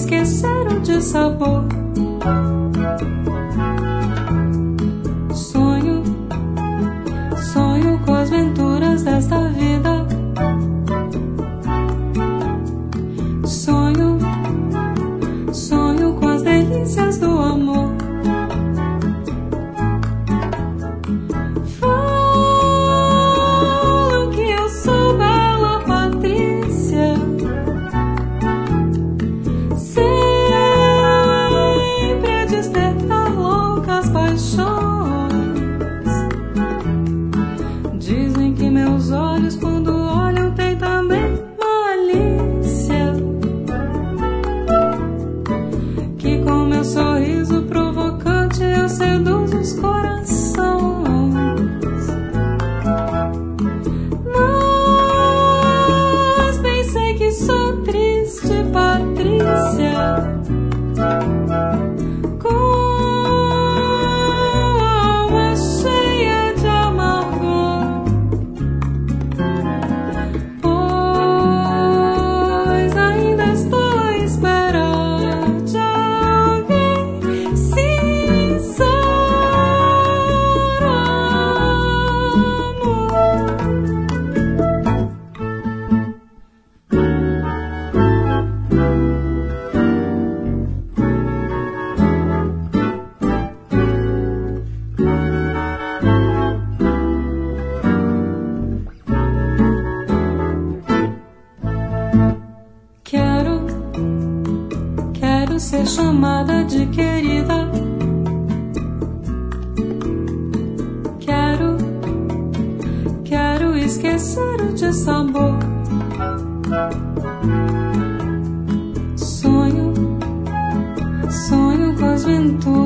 esquecer o dissabor. Sonho, sonho com as venturas desta vida. Sonho, sonho com as delícias do amor. Falam que eu sou bela Patrícia, sempre a despertar loucas paixões. Dizem que meus olhos, quando olham, têm também malícia, que com meu sorriso provocante eu seduzo os corações. Mas pensei que sou triste, Patrícia, com a alma cheia de amargor, pois ainda estou à espera de alguém sincero, amor. Quero ser chamada de querida. Quero esquecer o dissabor. Sonho, sonho com as venturas